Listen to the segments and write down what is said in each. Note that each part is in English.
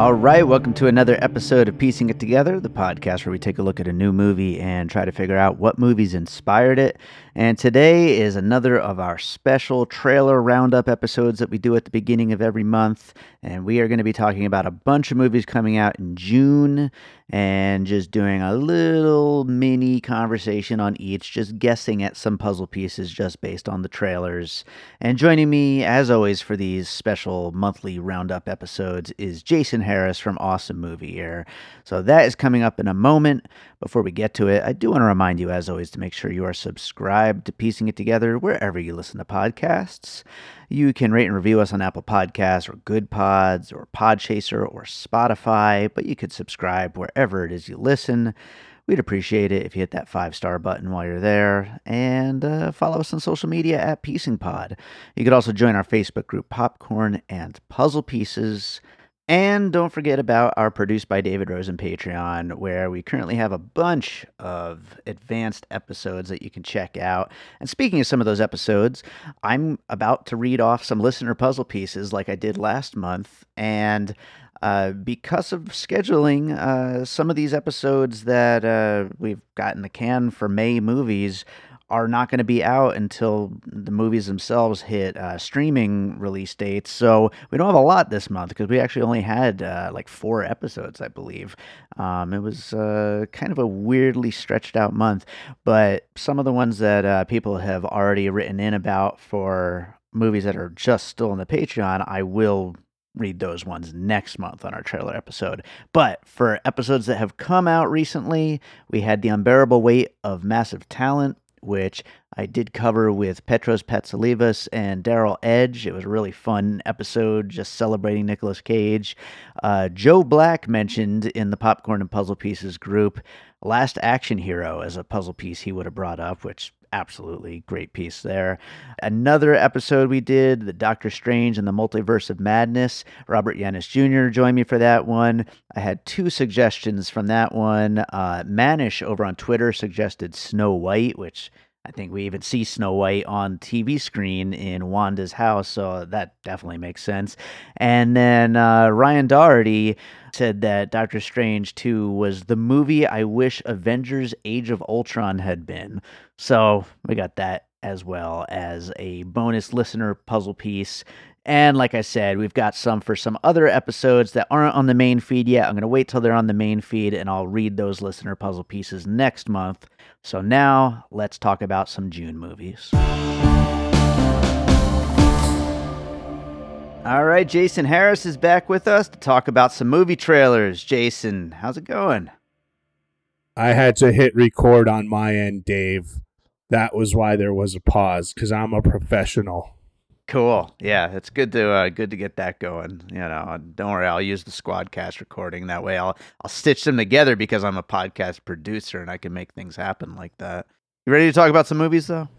All right, welcome to another episode of Piecing It Together, the podcast where we take a look at a new movie and try to figure out what movies inspired it. And today is another of our special trailer roundup episodes that we do at the beginning of every month. And we are going to be talking about a bunch of movies coming out in June and just doing a little mini conversation on each, just guessing at some puzzle pieces just based on the trailers. And joining me, as always, for these special monthly roundup episodes is Jason Harris from Awesome Movie Year. So that is coming up in a moment. Before we get to it, I do want to remind you, as always, to make sure you are subscribed to Piecing It Together wherever you listen to podcasts. You can rate and review us on Apple Podcasts or Good Pods or Podchaser or Spotify, but you could subscribe wherever it is you listen. We'd appreciate it if you hit that 5-star button while you're there, and follow us on social media at PiecingPod. You could also join our Facebook group, Popcorn and Puzzle Pieces. And don't forget about our Produced by David Rosen Patreon, where we currently have a bunch of advanced episodes that you can check out. And speaking of some of those episodes, I'm about to read off some listener puzzle pieces like I did last month. And because of scheduling, some of these episodes that we've got in the can for May movies are not going to be out until the movies themselves hit streaming release dates. So we don't have a lot this month because we actually only had like 4 episodes, I believe. It was kind of a weirdly stretched out month, but some of the ones that people have already written in about for movies that are just still in the Patreon, I will read those ones next month on our trailer episode. But for episodes that have come out recently, we had The Unbearable Weight of Massive Talent, which I did cover with Petros Patsalivas and Daryl Edge. It was a really fun episode, just celebrating Nicolas Cage. Joe Black mentioned in the Popcorn and Puzzle Pieces group Last Action Hero as a puzzle piece he would have brought up, which absolutely great piece there. Another episode we did, the Doctor Strange and the Multiverse of Madness. Robert Yanis Jr. joined me for that one. I had 2 suggestions from that one. Manish over on Twitter suggested Snow White, which I think we even see Snow White on TV screen in Wanda's house, so that definitely makes sense. And then Ryan Doherty said that Doctor Strange 2 was the movie I wish Avengers Age of Ultron had been. So we got that as well as a bonus listener puzzle piece. And like I said, we've got some for some other episodes that aren't on the main feed yet. I'm going to wait till they're on the main feed, and I'll read those listener puzzle pieces next month. So now, let's talk about some June movies. All right, Jason Harris is back with us to talk about some movie trailers. Jason, how's it going? I had to hit record on my end, Dave. That was why there was a pause, because I'm a professional. Cool. Yeah, it's good to get that going. You know, don't worry, I'll use the Squadcast recording. That way I'll stitch them together because I'm a podcast producer and I can make things happen like that. You ready to talk about some movies though?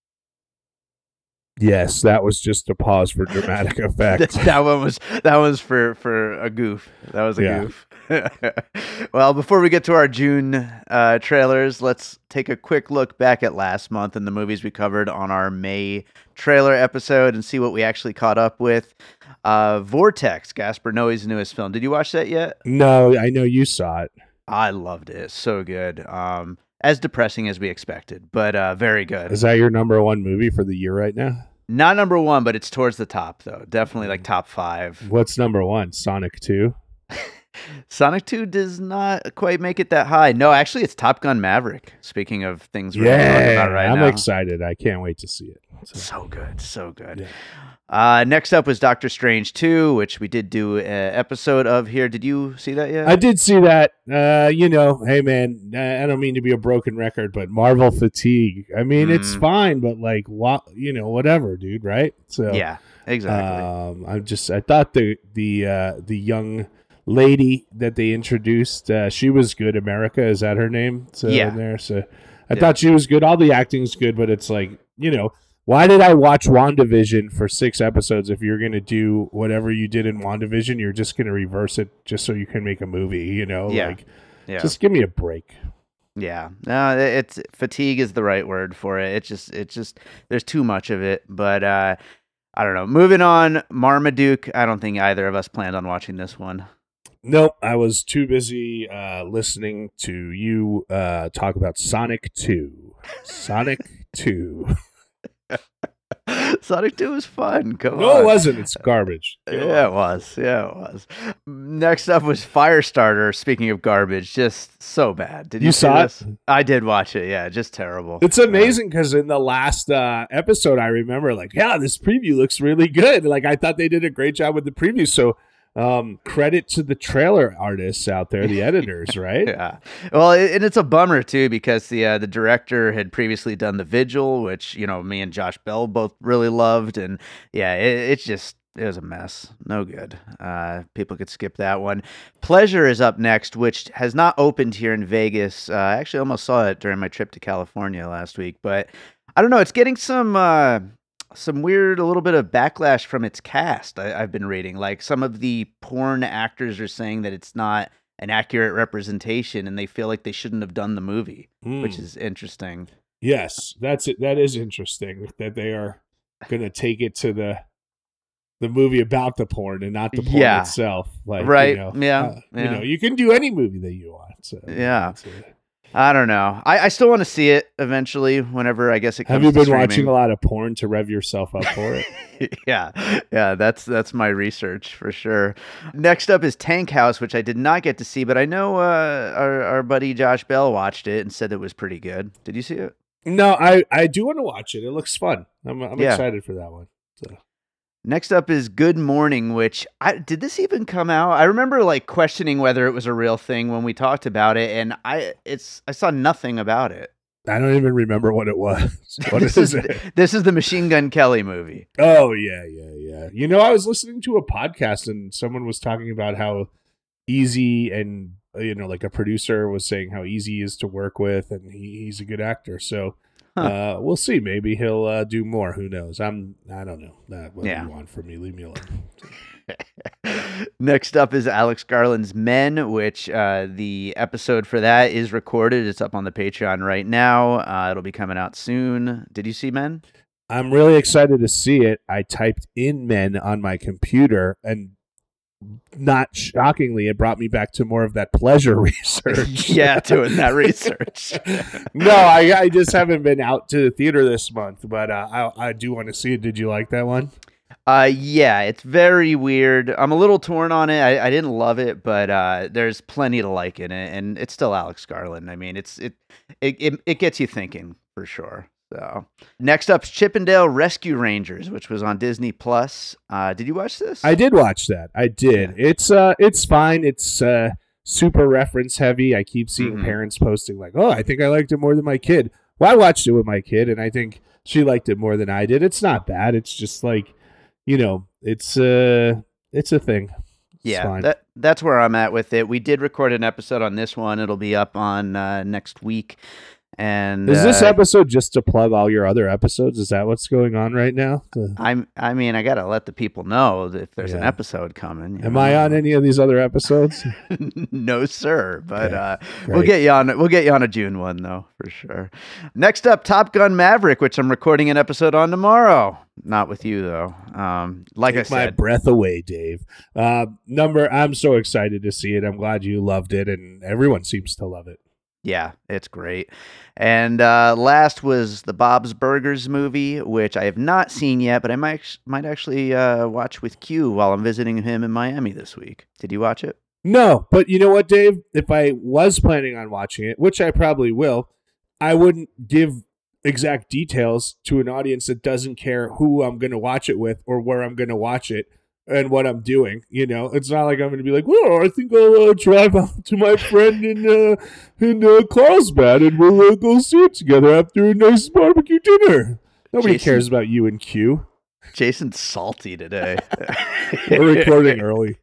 Yes, that was just a pause for dramatic effect. that was for a goof. That was a goof. Well, before we get to our June trailers, let's take a quick look back at last month and the movies we covered on our May trailer episode and see what we actually caught up with. Vortex, Gaspar Noé's newest film. Did you watch that yet? No, I know you saw it. I loved it. It's so good. As depressing as we expected, but very good. Is that your number 1 movie for the year right now? Not number 1, but it's towards the top, though. Definitely like top 5. What's number 1? Sonic 2? Sonic 2 does not quite make it that high. No, actually, it's Top Gun Maverick. Speaking of things we're talking about right now. I'm excited. I can't wait to see it. So good. So good. Yeah. Next up was Doctor Strange 2, which we did do an episode of here. Did you see that yet? I did see that. Hey, man, I don't mean to be a broken record, but Marvel fatigue. I mean, it's fine, but like, whatever, dude, right? So yeah, exactly. I thought the young lady that they introduced, she was good. America, is that her name? So in there. So I thought she was good. All the acting's good, but it's like, why did I watch WandaVision for 6 episodes if you're going to do whatever you did in WandaVision, you're just going to reverse it just so you can make a movie, Just give me a break. Yeah. No, it's fatigue is the right word for it. It's just there's too much of it, but I don't know. Moving on, Marmaduke. I don't think either of us planned on watching this one. Nope, I was too busy listening to you talk about Sonic 2. Sonic 2. Sonic 2 was fun. Come on. No, it wasn't. It's garbage. Yeah, it was. Yeah, it was. Next up was Firestarter. Speaking of garbage, just so bad. Did you see saw this? it? I did watch it. Yeah, just terrible. It's amazing because in the last episode, I remember this preview looks really good. Like, I thought they did a great job with the preview. So credit to the trailer artists out there, the editors, right? Yeah. Well, and it's a bummer too because the director had previously done The Vigil, which me and Josh Bell both really loved, and yeah, it was a mess. No good. People could skip that one. Pleasure is up next, which has not opened here in Vegas. I actually almost saw it during my trip to California last week, but I don't know. It's getting some weird, a little bit of backlash from its cast. I've been reading, like some of the porn actors are saying that it's not an accurate representation, and they feel like they shouldn't have done the movie, which is interesting. Yes, that's it. That is interesting that they are going to take it to the movie about the porn and not the porn itself. Like, right? You can do any movie that you want. So yeah. I don't know. I still want to see it eventually, whenever I guess it comes. Have you been streaming. watching a lot of porn to rev yourself up for it? Yeah. That's my research for sure. Next up is Tank House, which I did not get to see, but I know our buddy Josh Bell watched it and said it was pretty good. Did you see it? No, I do want to watch it. It looks fun. I'm excited for that one. So. Next up is Good Morning, which did this even come out? I remember questioning whether it was a real thing when we talked about it, and I saw nothing about it. I don't even remember what it was. What is it? This is the Machine Gun Kelly movie. Oh yeah. I was listening to a podcast and someone was talking about how easy and a producer was saying how easy he is to work with, and he's a good actor. So. We'll see. Maybe he'll do more. Who knows? I don't know. What do you want from me? Leave me alone. Next up is Alex Garland's Men, which the episode for that is recorded. It's up on the Patreon right now. It'll be coming out soon. Did you see Men? I'm really excited to see it. I typed in Men on my computer, and not shockingly, it brought me back to more of that pleasure research. Yeah, doing that research. No, I just haven't been out to the theater this month, but I do want to see it. Did you like that one? Yeah, it's very weird. I'm a little torn on it. I didn't love it, but there's plenty to like in it, and it's still Alex Garland. I mean, it gets you thinking for sure. So next up's Chippendale Rescue Rangers, which was on Disney Plus. Did you watch this? I did watch that. I did. Yeah. It's fine. It's super reference heavy. I keep seeing parents posting I think I liked it more than my kid. Well, I watched it with my kid, and I think she liked it more than I did. It's not bad. It's just it's a thing. Yeah, that's where I'm at with it. We did record an episode on this one. It'll be up on next week. And is this episode just to plug all your other episodes? Is that what's going on right now? I mean, I gotta let the people know if there's an episode coming. Am I on any of these other episodes? No, sir. But we'll get you on. We'll get you on a June one though, for sure. Next up, Top Gun Maverick, which I'm recording an episode on tomorrow. Not with you though. Like Take I said, my breath away, Dave. I'm so excited to see it. I'm glad you loved it, and everyone seems to love it. Yeah, it's great. And last was the Bob's Burgers movie, which I have not seen yet, but I might actually watch with Q while I'm visiting him in Miami this week. Did you watch it? No, but you know what, Dave? If I was planning on watching it, which I probably will, I wouldn't give exact details to an audience that doesn't care who I'm going to watch it with or where I'm going to watch it. And what I'm doing, it's not like I'm going to be like, well, I think I'll drive out to my friend in Carlsbad and we'll go see it together after a nice barbecue dinner. Nobody cares about you and Q. Jason's salty today. We're recording early.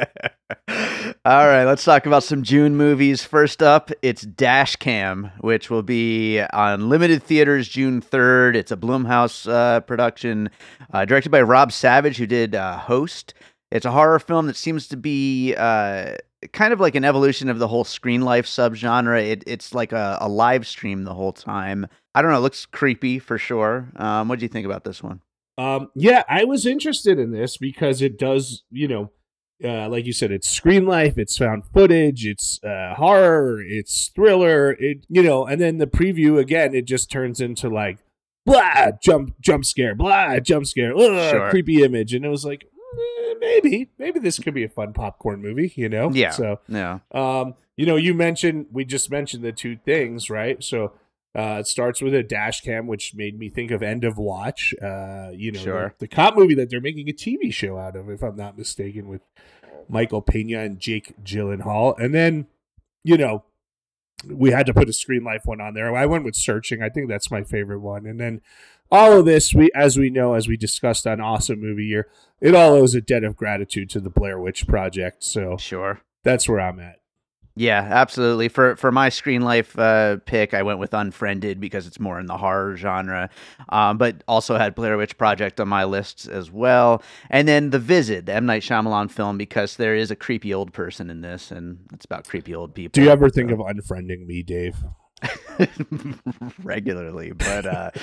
All right, let's talk about some June movies. First up, it's Dash Cam, which will be on limited theaters June 3rd. It's a Blumhouse production directed by Rob Savage, who did Host. It's a horror film that seems to be kind of like an evolution of the whole Screen Life subgenre. It's like a live stream the whole time. I don't know, it looks creepy for sure. What do you think about this one? Yeah, I was interested in this because it does, like you said, it's screen life, it's found footage, it's horror, it's thriller, and then the preview again, it just turns into like blah jump scare, blah jump scare, Sure. creepy image, and it was like maybe this could be a fun popcorn movie, Yeah. So yeah. we just mentioned the two things, right? So it starts with a dash cam, which made me think of End of Watch. Sure. the cop movie that they're making a TV show out of, if I'm not mistaken, with Michael Pena and Jake Gyllenhaal. And then, we had to put a Screen Life one on there. I went with Searching. I think that's my favorite one. And then all of this, as we discussed on Awesome Movie Year, it all owes a debt of gratitude to the Blair Witch Project. So Sure. That's where I'm at. Yeah, absolutely. For my Screen Life pick, I went with Unfriended because it's more in the horror genre, but also had Blair Witch Project on my list as well. And then The Visit, the M. Night Shyamalan film, because there is a creepy old person in this, and it's about creepy old people. Do you ever think of unfriending me, Dave? Regularly, but,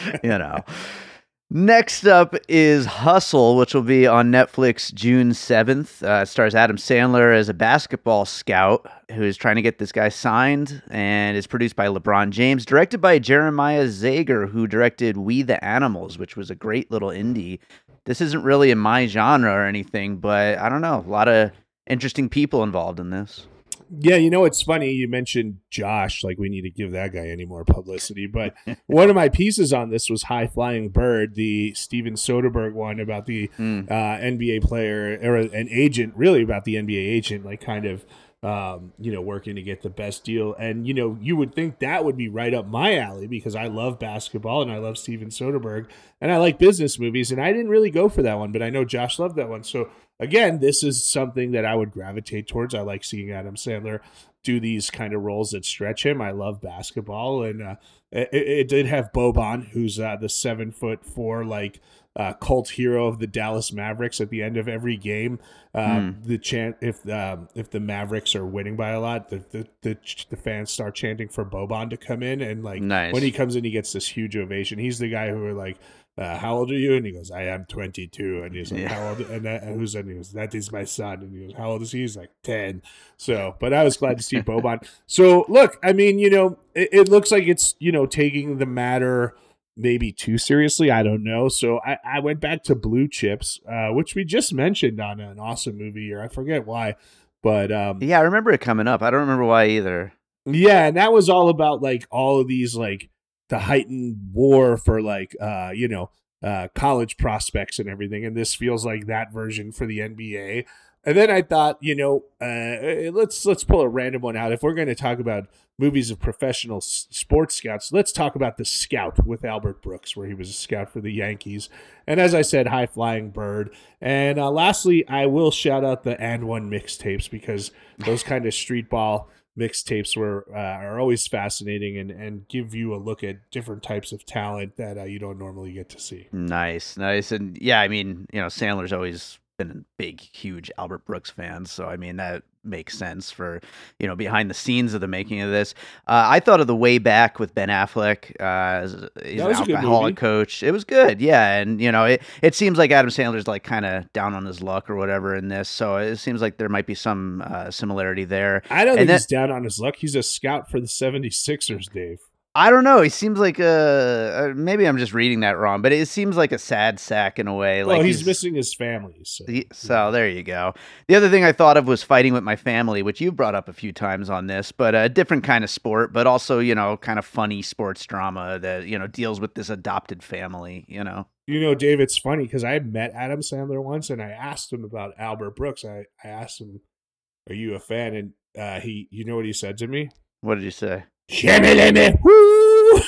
Next up is Hustle, which will be on Netflix June 7th. It stars Adam Sandler as a basketball scout who is trying to get this guy signed, and is produced by LeBron James, directed by Jeremiah Zager, who directed We the Animals, which was a great little indie. This isn't really in my genre or anything, but I don't know. A lot of interesting people involved in this. Yeah, it's funny. You mentioned Josh, like we need to give that guy any more publicity. But one of my pieces on this was High Flying Bird, the Steven Soderbergh one about the NBA player, or an agent, really about the NBA agent, like kind of, working to get the best deal. And, you would think that would be right up my alley because I love basketball and I love Steven Soderbergh and I like business movies. And I didn't really go for that one, but I know Josh loved that one. So, again, this is something that I would gravitate towards. I like seeing Adam Sandler do these kind of roles that stretch him. I love basketball, and it did have Boban, who's the 7'4", like cult hero of the Dallas Mavericks. At the end of every game, the chant if the Mavericks are winning by a lot, the fans start chanting for Boban to come in, and like nice. When he comes in, he gets this huge ovation. He's the guy who are like, how old are you? And he goes, I am 22. And he's like, how old? And who's that? And he goes, that is my son. And he goes, how old is he? He's like 10. So, but I was glad to see Boban. So look, I mean, it looks like it's, taking the matter maybe too seriously. I don't know. So I went back to Blue Chips, which we just mentioned on an Awesome Movie Year. I forget why, but yeah, I remember it coming up. I don't remember why either. Yeah. And that was all about like all of these, like, the heightened war for like college prospects and everything, and this feels like that version for the NBA. And then I thought, let's pull a random one out. If we're going to talk about movies of professional sports scouts, let's talk about The Scout with Albert Brooks, where he was a scout for the Yankees. And as I said, High Flying Bird. And lastly, I will shout out the And One mixtapes, because those kind of street ball mixtapes are always fascinating and give you a look at different types of talent that you don't normally get to see. Nice. And yeah, I mean, Sandler's always been a big, huge Albert Brooks fan, so I mean that makes sense for behind the scenes of the making of this. I thought of The Way Back with Ben Affleck. He's an alcoholic coach. It was good, yeah, and it seems like Adam Sandler's like kind of down on his luck or whatever in this, so it seems like there might be some similarity there. I don't think he's down on his luck. He's a scout for the 76ers, Dave. I don't know. He seems like maybe I'm just reading that wrong, but it seems like a sad sack in a way. Well, he's missing his family. So there you go. The other thing I thought of was Fighting with My Family, which you brought up a few times on this, but a different kind of sport, but also, kind of funny sports drama that, deals with this adopted family, Dave, it's funny because I met Adam Sandler once and I asked him about Albert Brooks. I asked him, are you a fan? And you know what he said to me? What did you say? Shimmy, woo!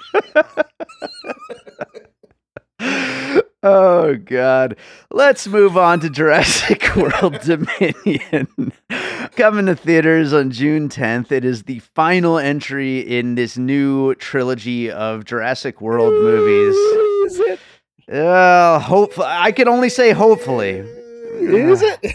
Oh, God. Let's move on to Jurassic World Dominion. Coming to theaters on June 10th. It is the final entry in this new trilogy of Jurassic World movies. Is it? Hopefully. I can only say hopefully. Is it?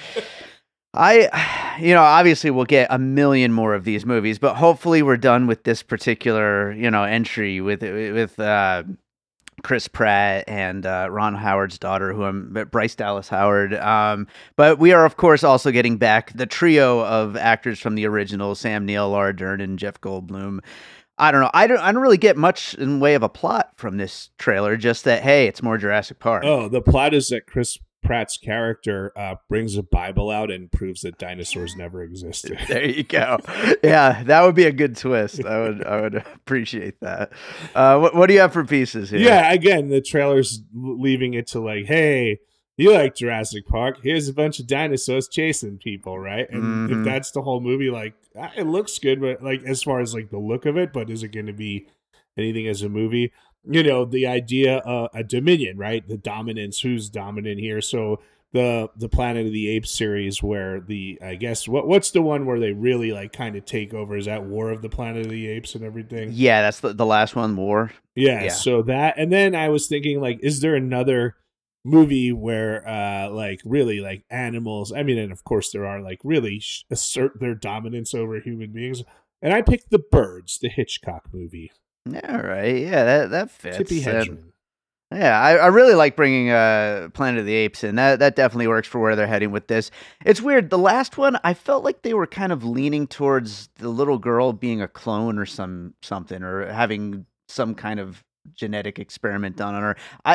Obviously we'll get a million more of these movies, but hopefully we're done with this particular, entry with Chris Pratt and Ron Howard's daughter, Bryce Dallas Howard. But we are, of course, also getting back the trio of actors from the original: Sam Neill, Laura Dern, and Jeff Goldblum. I don't know. I don't really get much in way of a plot from this trailer. Just that, hey, it's more Jurassic Park. Oh, the plot is that Chris Pratt's character brings a Bible out and proves that dinosaurs never existed. There you go. Yeah, that would be a good twist. I would appreciate that. What do you have for pieces here? Yeah, again, the trailer's leaving it to like, hey, you like Jurassic Park? Here's a bunch of dinosaurs chasing people, right? And if that's the whole movie, like, it looks good, but like as far as like the look of it, but is it going to be anything as a movie? You know, the idea a dominion, right? The dominance, who's dominant here? So the Planet of the Apes series, where I guess what's the one where they really like kind of take over? Is that War of the Planet of the Apes and everything? Yeah, that's the last one, War. Yeah. So that, and then I was thinking like, is there another movie where like really like animals? I mean, and of course there are, like really assert their dominance over human beings. And I picked The Birds, the Hitchcock movie. All right, yeah, that fits. Tippi Hedren. Yeah, I really like bringing Planet of the Apes in. That definitely works for where they're heading with this. It's weird. The last one, I felt like they were kind of leaning towards the little girl being a clone or something, or having some kind of genetic experiment done on her.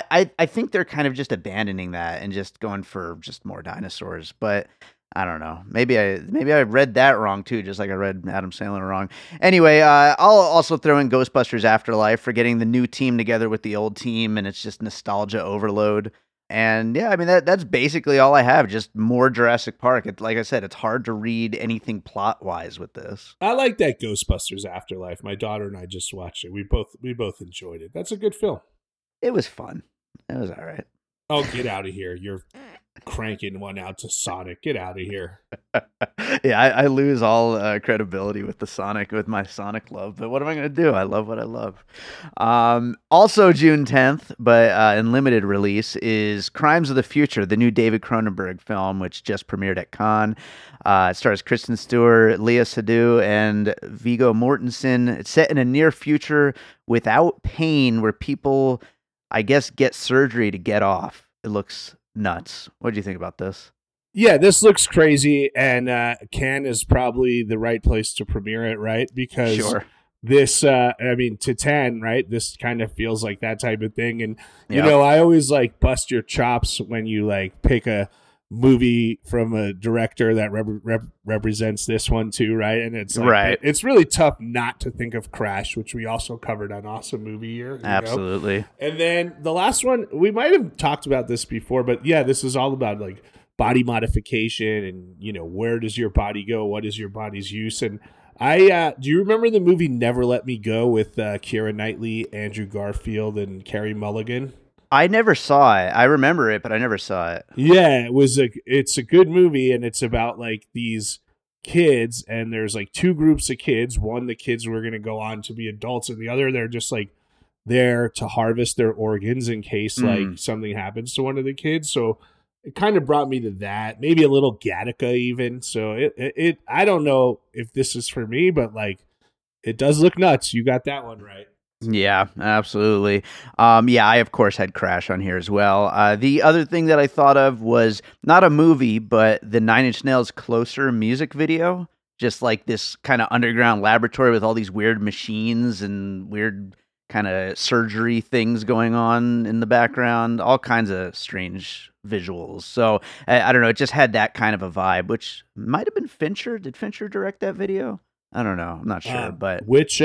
I think they're kind of just abandoning that and just going for just more dinosaurs. But I don't know. Maybe I read that wrong too, just like I read Adam Sandler wrong. Anyway, I'll also throw in Ghostbusters Afterlife for getting the new team together with the old team, and it's just nostalgia overload. And yeah, I mean that's basically all I have. Just more Jurassic Park. Like I said, it's hard to read anything plot wise with this. I like that Ghostbusters Afterlife. My daughter and I just watched it. We both enjoyed it. That's a good film. It was fun. It was all right. Oh, get out of here! You're cranking one out to Sonic. Get out of here. Yeah, I lose all credibility with my Sonic love, but what am I going to do? I love what I love. Also June 10th, but in limited release, is Crimes of the Future, the new David Cronenberg film, which just premiered at Cannes. It stars Kristen Stewart, Léa Seydoux, and Viggo Mortensen. It's set in a near future without pain, where people, I guess, get surgery to get off. It looks nuts. What do you think about this? Yeah, this looks crazy, and Cannes is probably the right place to premiere it, right? Because this, I mean, Titan, right? This kind of feels like that type of thing. And, you know, I always like bust your chops when you like pick a movie from a director that represents this one too, right? And it's like, it's really tough not to think of Crash, which we also covered on Awesome Movie Year. Absolutely. Know? And then the last one, we might have talked about this before, but yeah, this is all about like body modification and, you know, where does your body go? What is your body's use? And do you remember the movie Never Let Me Go with Keira Knightley, Andrew Garfield, and Carey Mulligan? I never saw it. I remember it, but I never saw it. Yeah, it's a good movie, and it's about like these kids, and there's like two groups of kids. One, the kids who are going to go on to be adults, and the other, they're just like there to harvest their organs in case like something happens to one of the kids. So it kind of brought me to that, maybe a little Gattaca even. So it I don't know if this is for me, but like it does look nuts. You got that one right. Yeah, absolutely. Yeah, I of course had Crash on here as well. The other thing that I thought of was not a movie, but the Nine Inch Nails Closer music video. Just like this kind of underground laboratory with all these weird machines and weird kind of surgery things going on in the background, all kinds of strange visuals. So I don't know, it just had that kind of a vibe, which might have been Fincher. Did Fincher direct that video? I don't know. I'm not sure, but which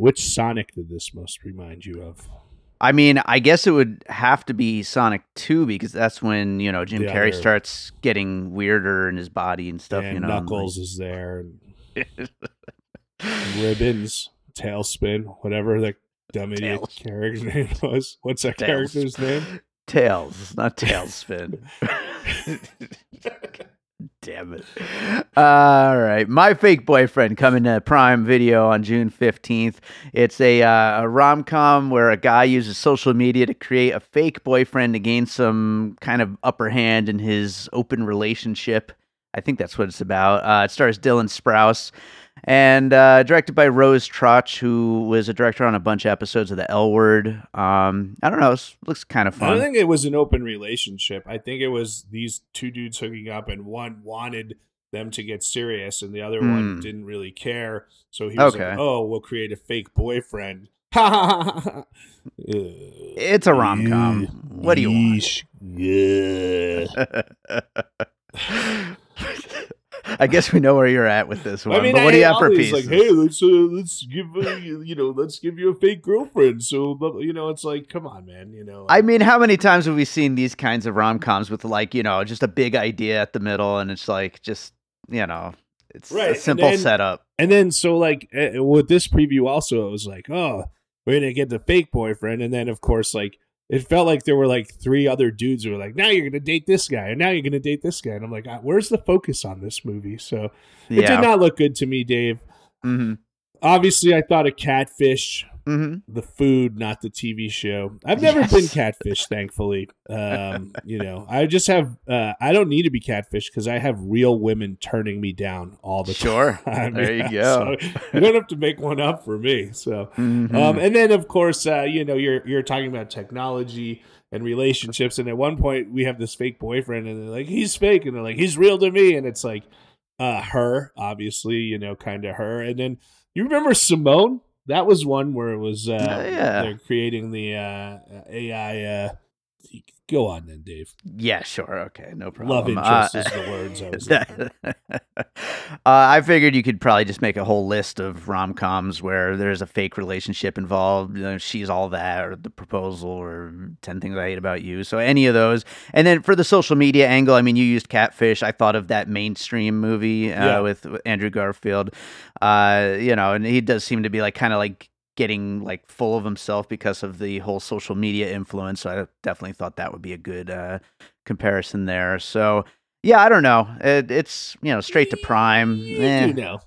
Sonic did this most remind you of? I mean, I guess it would have to be Sonic 2 because that's when, you know, Jim Carrey starts getting weirder in his body and stuff. And you know, Knuckles is there, and Ribbons, Tailspin, whatever the dumb idiot character's name was. What's that character's name? Tails, not Tailspin. Damn it. All right. My Fake Boyfriend coming to Prime Video on June 15th. It's a rom-com where a guy uses social media to create a fake boyfriend to gain some kind of upper hand in his open relationship. I think that's what it's about. It stars Dylan Sprouse. And directed by Rose Trotch, who was a director on a bunch of episodes of The L Word. I don't know. It looks kind of fun. I don't think it was an open relationship. I think it was these two dudes hooking up, and one wanted them to get serious, and the other one didn't really care. So he was like, "Oh, we'll create a fake boyfriend." It's a rom-com. What do you want? Yeah. I guess we know where you're at with this one. But what do you have for pieces? Like, hey, let's give let's give you a fake girlfriend. So it's like, come on, man. I mean, how many times have we seen these kinds of rom-coms with like just a big idea at the middle, and it's like it's right. A simple setup. And then so like with this preview also, it was like, oh, we're gonna get the fake boyfriend, and then of course like. It felt like there were like three other dudes who were like, now you're going to date this guy, and now you're going to date this guy. And I'm like, where's the focus on this movie? So it did not look good to me, Dave. Mm-hmm. Obviously, I thought of Catfish, the food, not the TV show. I've never been catfished, thankfully. I just have, I don't need to be catfished because I have real women turning me down all the time. There you go. So you don't have to make one up for me. So, and then of course, you're talking about technology and relationships. And at one point we have this fake boyfriend and they're like, he's fake. And they're like, he's real to me. And it's like, her, obviously, kind of her. And then you remember Simone? That was one where it was they're creating the AI. Go on then, Dave. Yeah, sure. Okay, no problem. Love interest is the words I was looking for. I figured you could probably just make a whole list of rom-coms where there's a fake relationship involved. She's All That, or The Proposal, or 10 Things I Hate About You. So any of those. And then for the social media angle, I mean, you used Catfish. I thought of that Mainstream movie with Andrew Garfield. And he does seem to be like kind of like getting like full of himself because of the whole social media influence. So I definitely thought that would be a good comparison there. So yeah, I don't know. It's straight to Prime. You know.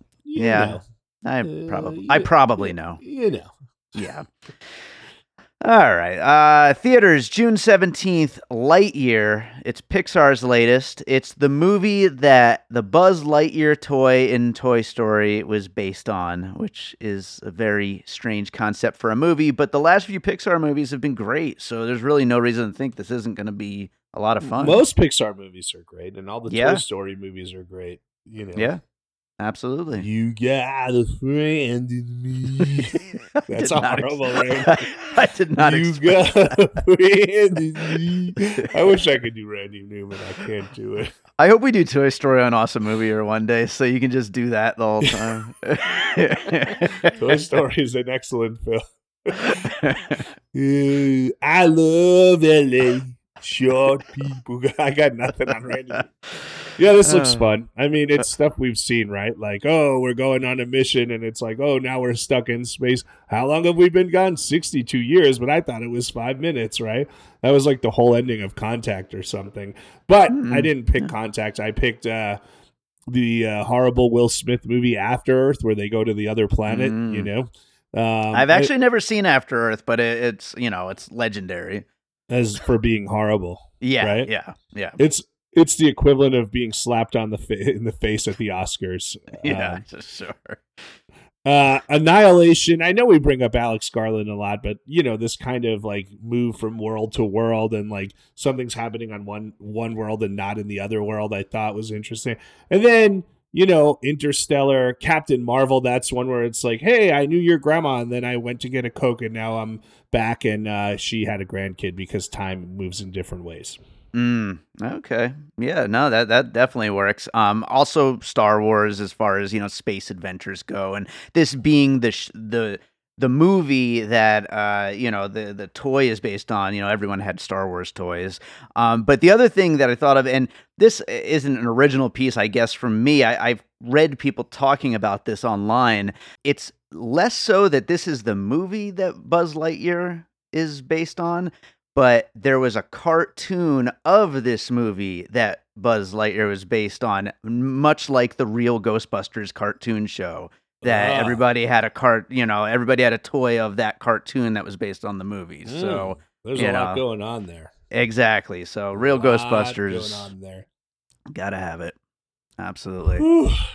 I probably know. Yeah. All right. Theaters, June 17th, Lightyear. It's Pixar's latest. It's the movie that the Buzz Lightyear toy in Toy Story was based on, which is a very strange concept for a movie. But the last few Pixar movies have been great, so there's really no reason to think this isn't going to be a lot of fun. Most Pixar movies are great, and all the Toy Story movies are great. Yeah. Absolutely. You got a friend in me. That's a horrible name. I did not expect that. You got a friend in me. I wish I could do Randy Newman. I can't do it. I hope we do Toy Story on Awesome Movie Year one day so you can just do that the whole time. Toy Story is an excellent film. I love LA. Short people. I got nothing on Randy. Yeah, this looks fun. I mean, it's stuff we've seen, right? Like, oh, we're going on a mission, and it's like, oh, now we're stuck in space. How long have we been gone? 62 years, but I thought it was 5 minutes, right? That was like the whole ending of Contact or something. But I didn't pick Contact. I picked the horrible Will Smith movie After Earth, where they go to the other planet, I've actually never seen After Earth, but it's legendary. As for being horrible. Yeah, right? Yeah. It's the equivalent of being slapped on in the face at the Oscars. Yeah, sure. Annihilation. I know we bring up Alex Garland a lot, but this kind of like move from world to world and like something's happening on one world and not in the other world, I thought was interesting. And then Interstellar, Captain Marvel, that's one where it's like, hey, I knew your grandma, and then I went to get a Coke, and now I'm back, and she had a grandkid because time moves in different ways. Okay. Yeah, no, that definitely works. Also Star Wars as far as, space adventures go, and this being the movie that the toy is based on. Everyone had Star Wars toys. But the other thing that I thought of, and this isn't an original piece, I guess, from me. I've read people talking about this online. It's less so that this is the movie that Buzz Lightyear is based on, but there was a cartoon of this movie that Buzz Lightyear was based on, much like the real Ghostbusters cartoon show. That everybody had everybody had a toy of that cartoon that was based on the movie. So there's a lot going on there. Exactly. So real Ghostbusters going on there. Gotta have it. Absolutely. Whew.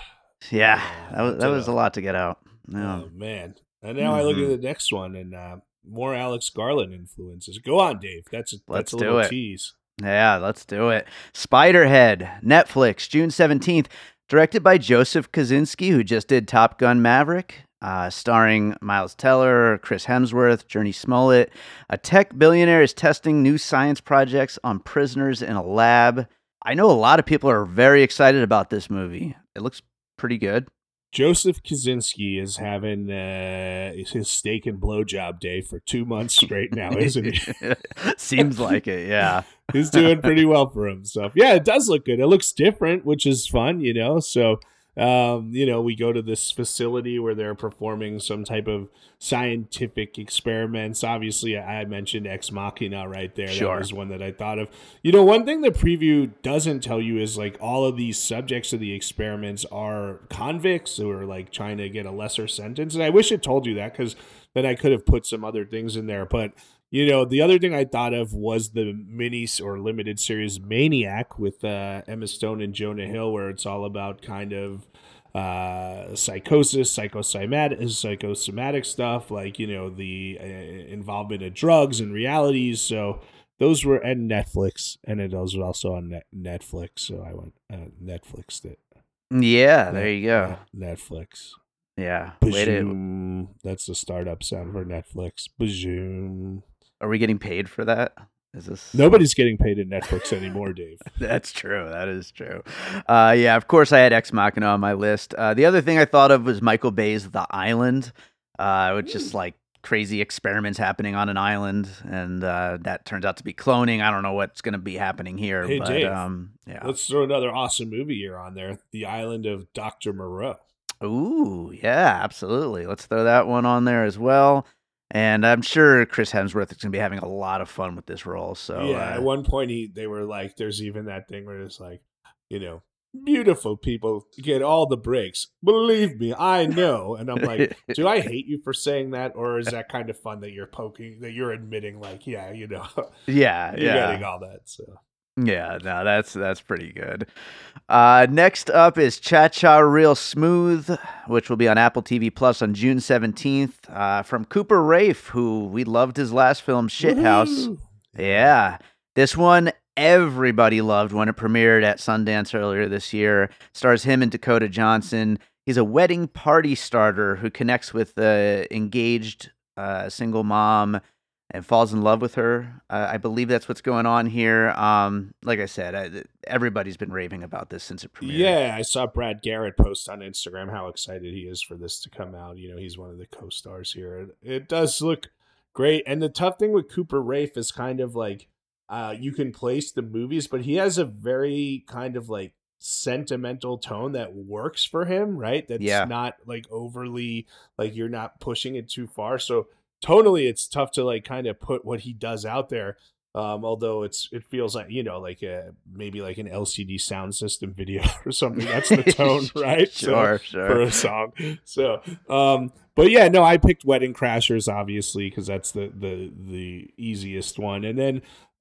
Yeah, that was a lot to get out. Yeah. Oh man! And now I look at the next one, and more Alex Garland influences. Go on, Dave. That's a little tease. Yeah, let's do it. Spiderhead, Netflix, June 17th, directed by Joseph Kosinski, who just did Top Gun Maverick, starring Miles Teller, Chris Hemsworth, Journey Smollett. A tech billionaire is testing new science projects on prisoners in a lab. I know a lot of people are very excited about this movie. It looks pretty good. Joseph Kosinski is having his steak and blowjob day for 2 months straight now, isn't he? Seems like it, yeah. He's doing pretty well for himself. Yeah, it does look good. It looks different, which is fun, So, we go to this facility where they're performing some type of scientific experiments. Obviously, I mentioned Ex Machina right there. Sure. That was one that I thought of. One thing the preview doesn't tell you is like all of these subjects of the experiments are convicts who are like trying to get a lesser sentence. And I wish it told you that, because then I could have put some other things in there. But the other thing I thought of was the mini or limited series Maniac with Emma Stone and Jonah Hill, where it's all about kind of psychosis, psychosomatic stuff, like, the involvement of drugs and realities. So those were, and Netflix, and those were also on Netflix. So I went Netflixed it. Yeah, there you go. Netflix. Yeah. That's the startup sound for Netflix. Bazoom. Are we getting paid for that? Is this Nobody's getting paid in Netflix anymore, Dave? That's true. That is true. Yeah, of course I had Ex Machina on my list. The other thing I thought of was Michael Bay's The Island, which is like crazy experiments happening on an island, and that turns out to be cloning. I don't know what's going to be happening here. Hey, but, Dave, yeah. Let's throw another awesome movie here on there, The Island of Dr. Moreau. Ooh, yeah, absolutely. Let's throw that one on there as well. And I'm sure Chris Hemsworth is going to be having a lot of fun with this role. So yeah, at one point they were like, there's even that thing where it's like, beautiful people get all the breaks. Believe me, I know. And I'm like, do I hate you for saying that, or is that kind of fun that you're admitting like, yeah, yeah, you're getting all that. So. Yeah, no, that's pretty good. Next up is Cha Cha Real Smooth, which will be on Apple TV Plus on June 17th, from Cooper Raiff, who we loved his last film, Shithouse. Woo-hoo! Yeah. This one everybody loved when it premiered at Sundance earlier this year. Stars him and Dakota Johnson. He's a wedding party starter who connects with the engaged single mom and falls in love with her. I believe that's what's going on here. Like I said, everybody's been raving about this since it premiered. Yeah, I saw Brad Garrett post on Instagram how excited he is for this to come out. He's one of the co-stars here. It does look great. And the tough thing with Cooper Raiff is kind of like, you can place the movies, but he has a very kind of like sentimental tone that works for him, right? That's not like overly, like you're not pushing it too far. So tonally, it's tough to like kind of put what he does out there. Although it feels like, like maybe like an LCD sound system video or something. That's the tone, right? Sure. For a song. So, but yeah, no, I picked Wedding Crashers, obviously, because that's the easiest one. And then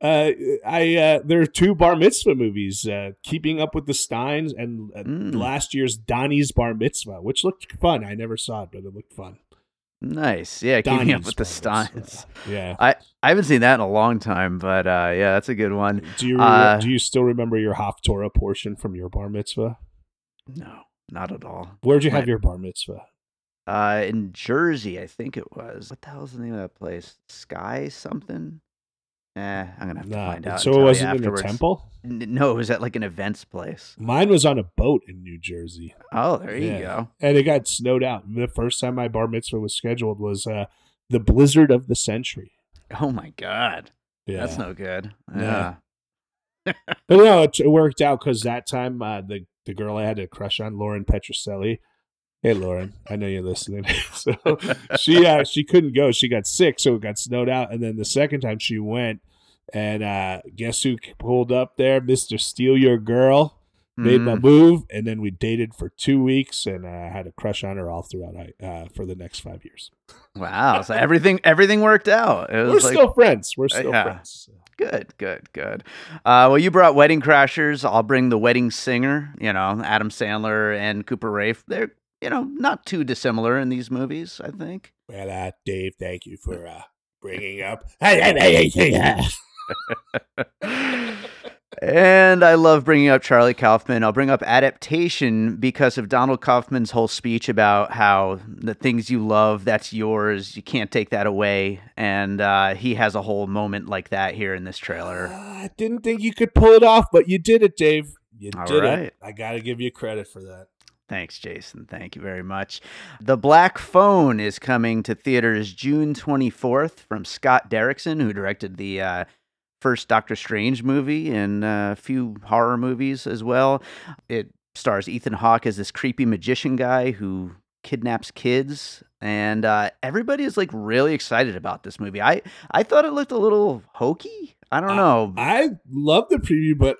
there are 2 bar mitzvah movies, Keeping Up with the Steins and last year's Donnie's Bar Mitzvah, which looked fun. I never saw it, but it looked fun. Nice. Yeah, Keeping Up with the Steins. Yeah. I haven't seen that in a long time, but yeah, that's a good one. Do you still remember your Haftorah portion from your bar mitzvah? No, not at all. Where'd you have your bar mitzvah? In Jersey, I think it was. What the hell's the name of that place? Sky something? I'm going to have to find out. So it wasn't in a temple? No, it was at like an events place. Mine was on a boat in New Jersey. Oh, there you go. And it got snowed out. The first time my bar mitzvah was scheduled was the blizzard of the century. Oh, my God. Yeah. That's no good. Yeah. But no, it worked out because that time the girl I had a crush on, Lauren Petroselli. Hey, Lauren, I know you're listening. So she couldn't go. She got sick, so it got snowed out. And then the second time she went, and guess who pulled up there? Mr. Steal Your Girl. made my move, and then we dated for 2 weeks, and I had a crush on her all throughout for the next 5 years. Wow. So everything worked out. We're still friends. We're still friends. Good. Well, you brought Wedding Crashers. I'll bring The Wedding Singer. Adam Sandler and Cooper Raiff. They're, not too dissimilar in these movies, I think. Well, Dave, thank you for bringing up. And I love bringing up Charlie Kaufman. I'll bring up Adaptation because of Donald Kaufman's whole speech about how the things you love, that's yours. You can't take that away. And he has a whole moment like that here in this trailer. I didn't think you could pull it off, but you did it, Dave. You did it. I got to give you credit for that. Thanks, Jason. Thank you very much. The Black Phone is coming to theaters June 24th from Scott Derrickson, who directed the first Doctor Strange movie and a few horror movies as well. It stars Ethan Hawke as this creepy magician guy who kidnaps kids, and everybody is really excited about this movie. I thought it looked a little hokey. I don't know. I love the preview, but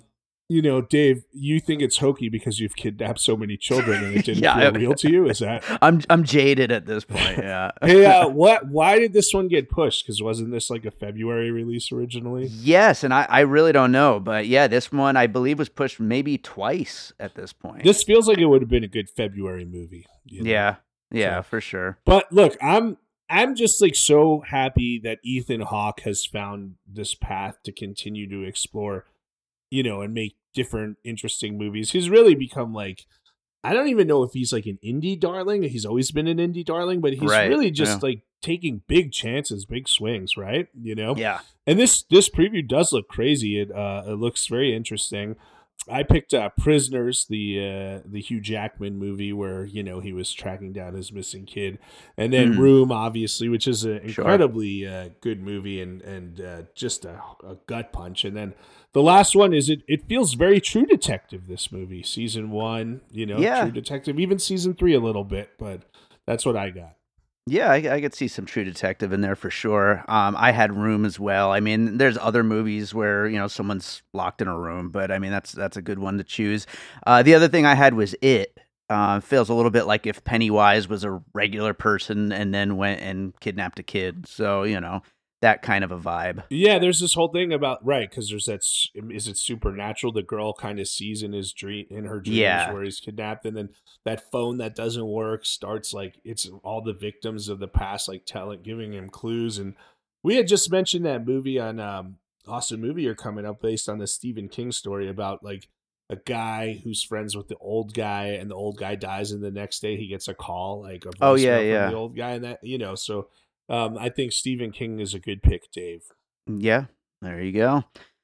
Dave, you think it's hokey because you've kidnapped so many children and it didn't feel real to you? Is that? I'm jaded at this point. Yeah. Hey, why did this one get pushed? Because wasn't this a February release originally? Yes, and I really don't know, but yeah, this one I believe was pushed maybe twice at this point. This feels like it would have been a good February movie. Yeah, for sure. But look, I'm just so happy that Ethan Hawke has found this path to continue to explore, and make different interesting movies. He's really become I don't even know if he's an indie darling. He's always been an indie darling, but he's really just taking big chances, big swings, right? Yeah. And this preview does look crazy. It looks very interesting. I picked Prisoners, the Hugh Jackman movie where he was tracking down his missing kid, and then Room, obviously, which is an incredibly good movie and just a gut punch. And then the last one is it feels very True Detective. This movie, season 1, True Detective, even season 3 a little bit, but that's what I got. Yeah, I could see some True Detective in there for sure. I had Room as well. I mean, there's other movies where, someone's locked in a room, but I mean, that's a good one to choose. The other thing I had was It. Feels a little bit like if Pennywise was a regular person and then went and kidnapped a kid. So, that kind of a vibe. Yeah, there's this whole thing about, because there's that, is it Supernatural? The girl kind of sees in her dreams where he's kidnapped, and then that phone that doesn't work starts it's all the victims of the past giving him clues. And we had just mentioned that movie on Awesome Movie Year coming up based on the Stephen King story about a guy who's friends with the old guy, and the old guy dies, and the next day he gets a call from the old guy, and that so. I think Stephen King is a good pick, Dave. Yeah, there you go.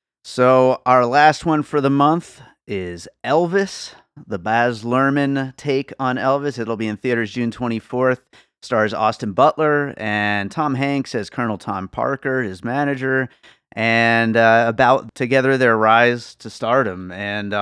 So our last one for the month is Elvis, the Baz Luhrmann take on Elvis. It'll be in theaters June 24th. Stars Austin Butler and Tom Hanks as Colonel Tom Parker, his manager, and about together their rise to stardom. And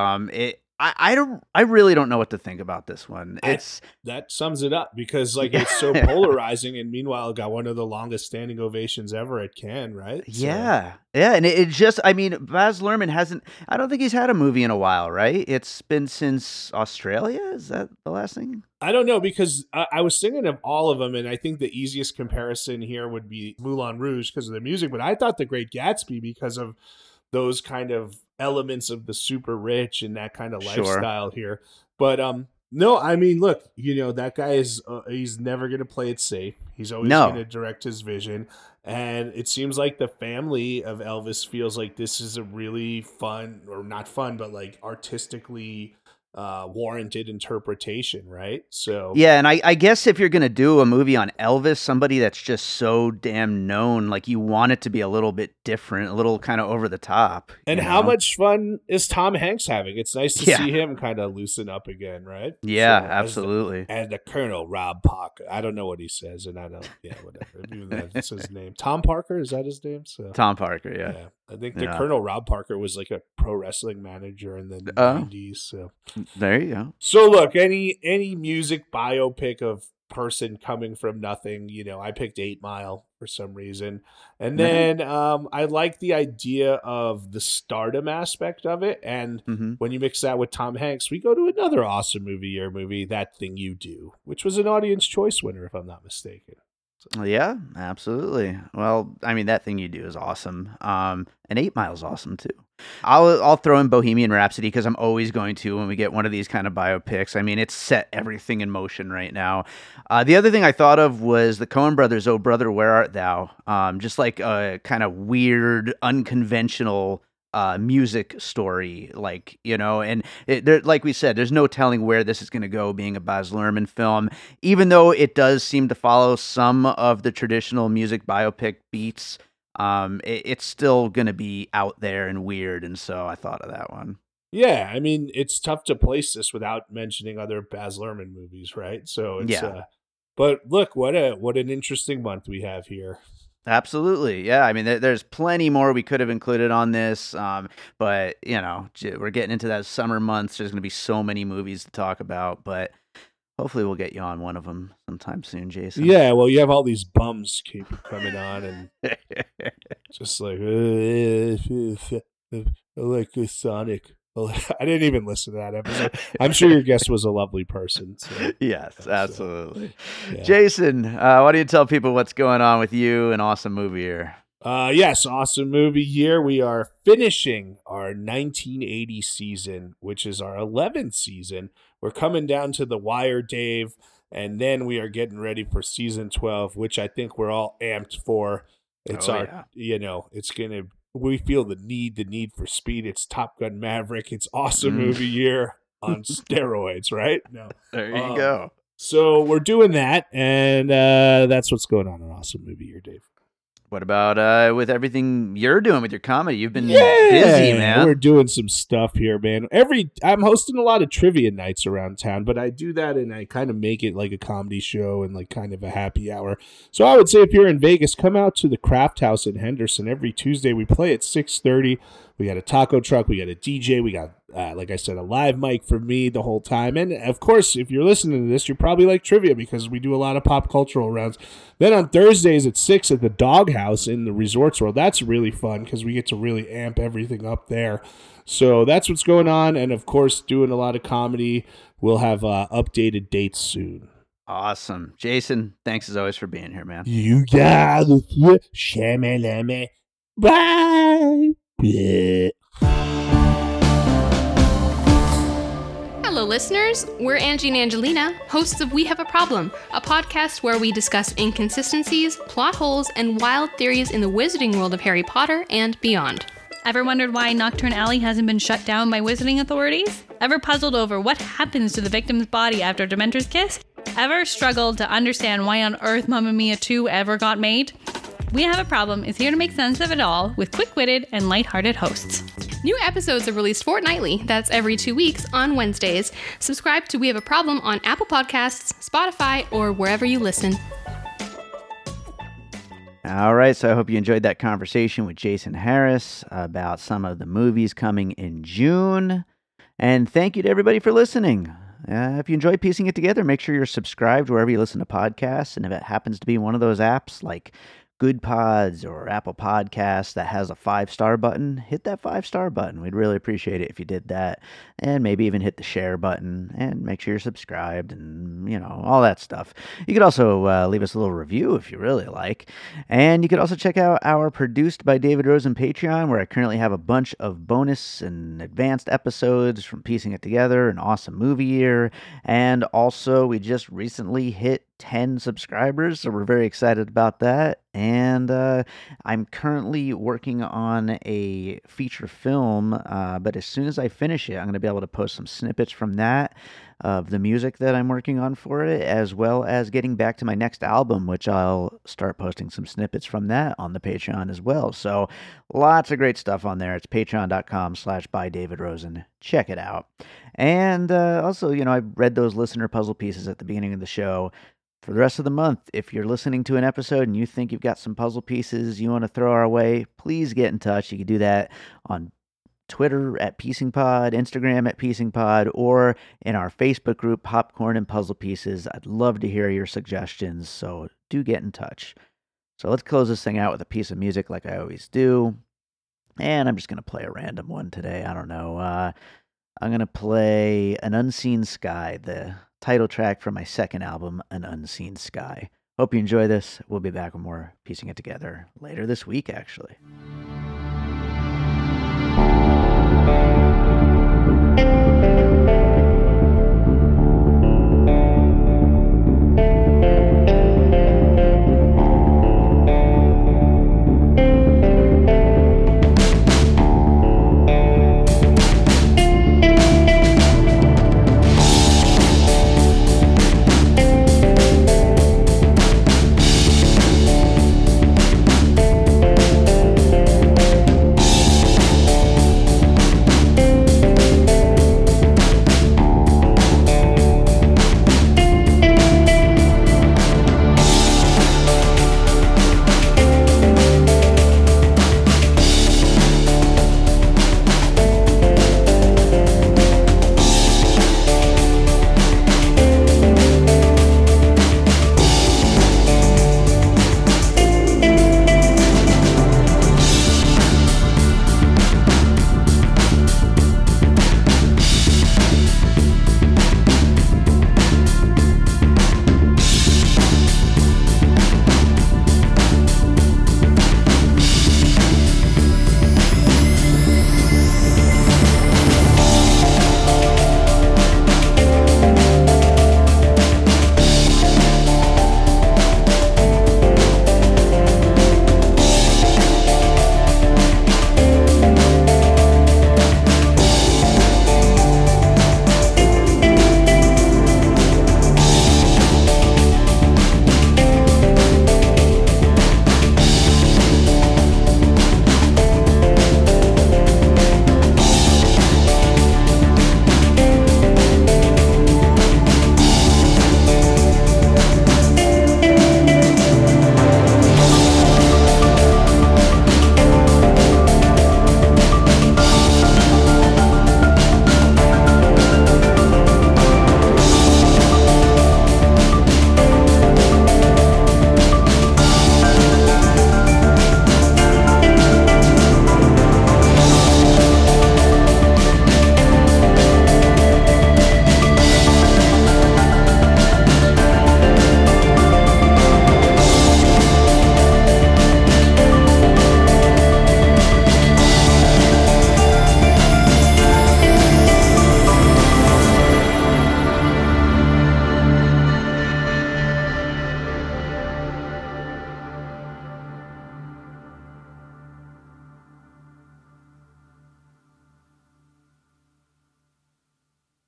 I really don't know what to think about this one. That sums it up because it's so polarizing, and meanwhile it got one of the longest standing ovations ever at Cannes, right? Yeah. And it just, I mean, Baz Luhrmann I don't think he's had a movie in a while, right? It's been since Australia. Is that the last thing? I don't know, because I was thinking of all of them, and I think the easiest comparison here would be Moulin Rouge because of the music, but I thought The Great Gatsby because of those kind of elements of the super rich and that kind of lifestyle here. But no, I mean, look, that guy is he's never going to play it safe. He's always going to direct his vision. And it seems like the family of Elvis feels like this is a really fun, or not fun, but artistically warranted interpretation, right? So yeah, and I guess if you're gonna do a movie on Elvis, somebody that's just so damn known, you want it to be a little bit different, a little kind of over the top. And how much fun is Tom Hanks having? It's nice to see him kind of loosen up again, right? Yeah, so, absolutely. And the Colonel Rob Parker, I don't know what he says, and I don't, whatever. Even that's his name. Tom Parker, is that his name? So Tom Parker, yeah. I think the Colonel Rob Parker was a pro wrestling manager in the 90s. So there you go. So look, any music biopic of person coming from nothing. I picked 8 Mile for some reason. And then I like the idea of the stardom aspect of it. And when you mix that with Tom Hanks, we go to another awesome movie, That Thing You Do, which was an Audience Choice winner, if I'm not mistaken. Yeah, absolutely. Well, I mean, That Thing You Do is awesome. And 8 Mile's awesome too. I'll throw in Bohemian Rhapsody because I'm always going to when we get one of these kind of biopics. I mean, it's set everything in motion right now. The other thing I thought of was the Coen Brothers, Oh Brother, Where Art Thou? Just like a kind of weird, unconventional music story, and like we said, there's no telling where this is going to go, being a Baz Luhrmann film, even though it does seem to follow some of the traditional music biopic beats. It's still going to be out there and weird, and so I thought of that one. Yeah, I mean, it's tough to place this without mentioning other Baz Luhrmann movies, right? So it's but look, what an interesting month we have here. Absolutely. Yeah. I mean, there's plenty more we could have included on this. But, we're getting into that summer months. There's going to be so many movies to talk about, but hopefully we'll get you on one of them sometime soon, Jason. Yeah. Well, you have all these bums keep coming on and just like, I like Sonic. I didn't even listen to that episode. I'm sure your guest was a lovely person. So. Yes, absolutely. Yeah. Jason, why don't you tell people what's going on with you and Awesome Movie Year? Yes, Awesome Movie Year. We are finishing our 1980 season, which is our 11th season. We're coming down to the wire, Dave, and then we are getting ready for season 12, which I think we're all amped for. It's it's going to... We feel the need for speed. It's Top Gun Maverick. It's Awesome Movie Year on steroids, right? No. There you go. So we're doing that, and that's what's going on in Awesome Movie Year, Dave. What about with everything you're doing with your comedy? You've been busy, man. We're doing some stuff here, man. I'm hosting a lot of trivia nights around town, but I do that and I kind of make it like a comedy show and like kind of a happy hour. So I would say if you're in Vegas, come out to the Craft House in Henderson every Tuesday. We play at 6:30. We got a taco truck. We got a DJ. We got, like I said, a live mic for me the whole time. And, of course, if you're listening to this, you probably like trivia because we do a lot of pop cultural rounds. Then on Thursdays at 6 at the Doghouse in the Resorts World. That's really fun because we get to really amp everything up there. So that's what's going on. And, of course, doing a lot of comedy. We'll have updated dates soon. Awesome. Jason, thanks as always for being here, man. You got it. Shamalama. Bye. Hello, listeners. We're Angie and Angelina, hosts of We Have a Problem, a podcast where we discuss inconsistencies, plot holes, and wild theories in the wizarding world of Harry Potter and beyond. Ever wondered why Nocturne Alley hasn't been shut down by wizarding authorities? Ever puzzled over what happens to the victim's body after a Dementor's kiss? Ever struggled to understand why on earth Mamma Mia 2 ever got made? We Have a Problem is here to make sense of it all with quick-witted and lighthearted hosts. New episodes are released fortnightly. That's every 2 weeks on Wednesdays. Subscribe to We Have a Problem on Apple Podcasts, Spotify, or wherever you listen. All right, so I hope you enjoyed that conversation with Jason Harris about some of the movies coming in June. And thank you to everybody for listening. If you enjoy piecing it together, make sure you're subscribed wherever you listen to podcasts. And if it happens to be one of those apps like Good Pods or Apple Podcasts that has a 5-star button, hit that 5-star button. We'd really appreciate it if you did that. And maybe even hit the share button and make sure you're subscribed and, all that stuff. You could also leave us a little review if you really like. And you could also check out our Produced by David Rosen Patreon, where I currently have a bunch of bonus and advanced episodes from Piecing It Together, an Awesome Movie Year. And also, we just recently hit 10 subscribers, so we're very excited about that. And I'm currently working on a feature film, but as soon as I finish it, I'm going to be able to post some snippets from that, of the music that I'm working on for it, as well as getting back to my next album, which I'll start posting some snippets from that on the Patreon as well. So lots of great stuff on there. It's patreon.com/bydavidrosen. Check it out. And also, I read those listener puzzle pieces at the beginning of the show. For the rest of the month, if you're listening to an episode and you think you've got some puzzle pieces you want to throw our way, please get in touch. You can do that on Twitter at PiecingPod, Instagram at PiecingPod, or in our Facebook group, Popcorn and Puzzle Pieces. I'd love to hear your suggestions, so do get in touch. So let's close this thing out with a piece of music like I always do. And I'm just going to play a random one today. I don't know. I'm going to play An Unseen Sky, the title track from my second album, An Unseen Sky. Hope you enjoy this. We'll be back with more Piecing It Together later this week, actually.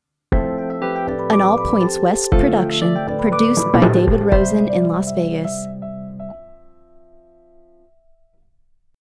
An All Points West production, produced by David Rosen in Las Vegas.